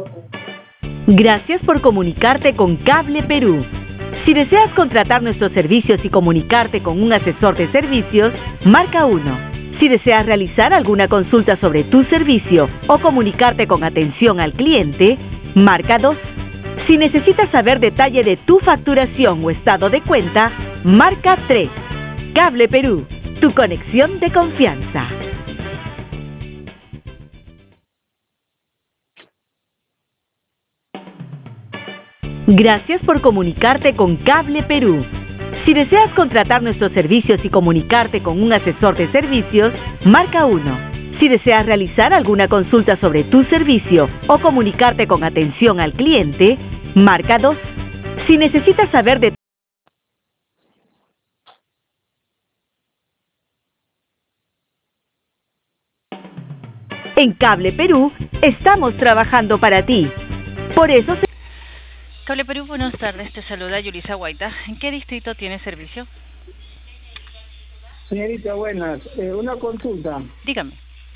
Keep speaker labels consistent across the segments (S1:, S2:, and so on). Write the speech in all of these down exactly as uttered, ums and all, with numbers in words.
S1: Gracias por comunicarte con Cable Perú. Si deseas contratar nuestros servicios y comunicarte con un asesor de servicios, marca uno. Si deseas realizar alguna consulta sobre tu servicio o comunicarte con atención al cliente, marca dos. Si necesitas saber detalle de tu facturación o estado de cuenta, marca tres. Cable Perú, tu conexión de confianza. Gracias por comunicarte con Cable Perú. Si deseas contratar nuestros servicios y comunicarte con un asesor de servicios, marca uno. Si deseas realizar alguna consulta sobre tu servicio o comunicarte con atención al cliente, marca dos. Si necesitas saber de En Cable Perú, estamos trabajando para ti. Por eso se...
S2: Cable Perú, buenas tardes. Te saluda Yulisa Guaita. ¿En qué distrito tiene servicio?
S3: Señorita, buenas. Eh, una consulta.
S2: Dígame.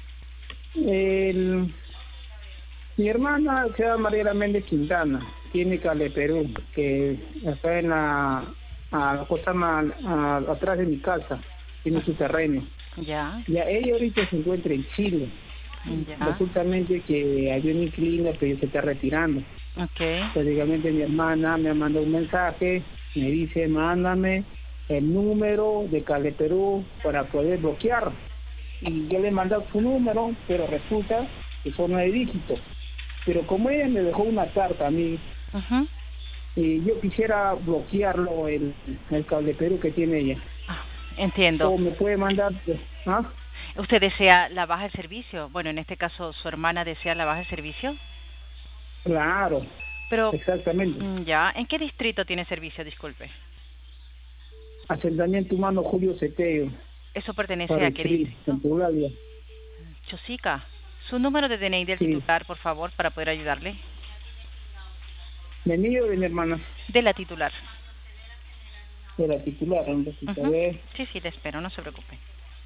S3: El, mi hermana se llama Mariela Méndez Quintana. Tiene Cable Perú, que está en la, a la costa más, a, atrás de mi casa. Tiene su terreno.
S2: Ya.
S3: Ya ella ahorita se encuentra en Chile.
S2: Ya.
S3: Resultamente que hay una inquilina, pero se está retirando.
S2: Okay.
S3: Prácticamente mi hermana me mandó un mensaje, me dice, mándame el número de Cable Perú para poder bloquear. Y yo le mandé su número, pero resulta que son nueve dígitos. Pero como ella me dejó una carta a mí,
S2: uh-huh.
S3: y yo quisiera bloquearlo, el, el Cable Perú que tiene ella.
S2: Ah, entiendo.
S3: ¿O me puede mandar? ¿Ah?
S2: ¿Usted desea la baja de servicio? Bueno, en este caso, ¿su hermana desea la baja de servicio?
S3: Claro,
S2: pero
S3: exactamente.
S2: Ya, ¿en qué distrito tiene servicio? Disculpe.
S3: Asentamiento Humano Julio Cepello.
S2: ¿Eso pertenece a qué distrito? Chosica. ¿Su número de D N I del sí. titular, por favor, para poder ayudarle?
S3: ¿De mí o de mi hermana?
S2: De la titular.
S3: De la titular, un ratito, uh-huh. ver.
S2: Sí, sí, le espero, no se preocupe.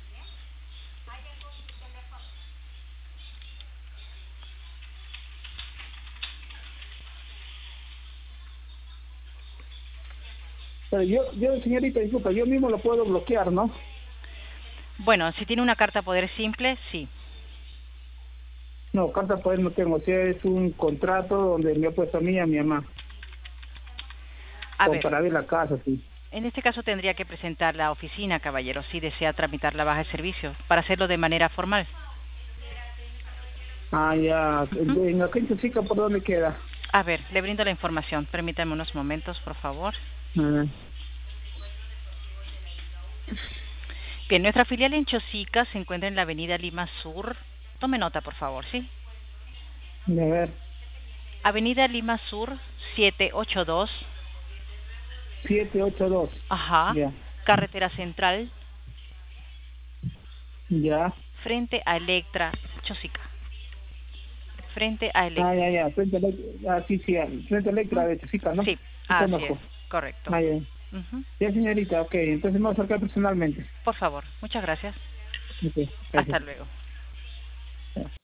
S3: Pero yo, yo, señorita, disculpa, yo mismo lo puedo bloquear, ¿no?
S2: Bueno, si tiene una carta poder simple, sí.
S3: No, carta poder no tengo, o sea, es un contrato donde me ha puesto a mí y a mi mamá.
S2: A ver,
S3: para ver la casa, sí.
S2: En este caso tendría que presentar la oficina, caballero, si desea tramitar la baja de servicio, para hacerlo de manera formal.
S3: Ah, ya. Uh-huh. ¿En aquel chica por dónde queda?
S2: A ver, le brindo la información. Permítame unos momentos, por favor.
S3: Uh-huh.
S2: Bien, nuestra filial en Chosica se encuentra en la avenida Lima Sur. Tome nota, por favor, ¿sí?
S3: A ver.
S2: Avenida Lima Sur, setecientos ochenta y dos.
S3: setecientos ochenta y dos.
S2: Ajá.
S3: Ya.
S2: Carretera Central.
S3: Ya.
S2: Frente a Electra, Chosica. Frente a Electra.
S3: Ah, ya, ya. Frente a Electra. Ah, sí, sí. Frente a Electra de Chosica, ¿no?
S2: Sí, así es. Correcto.
S3: Ah, ya.
S2: Uh-huh.
S3: Ya, señorita, ok. Entonces me voy a acercar personalmente.
S2: Por favor. Muchas gracias.
S3: Okay,
S2: Hasta luego.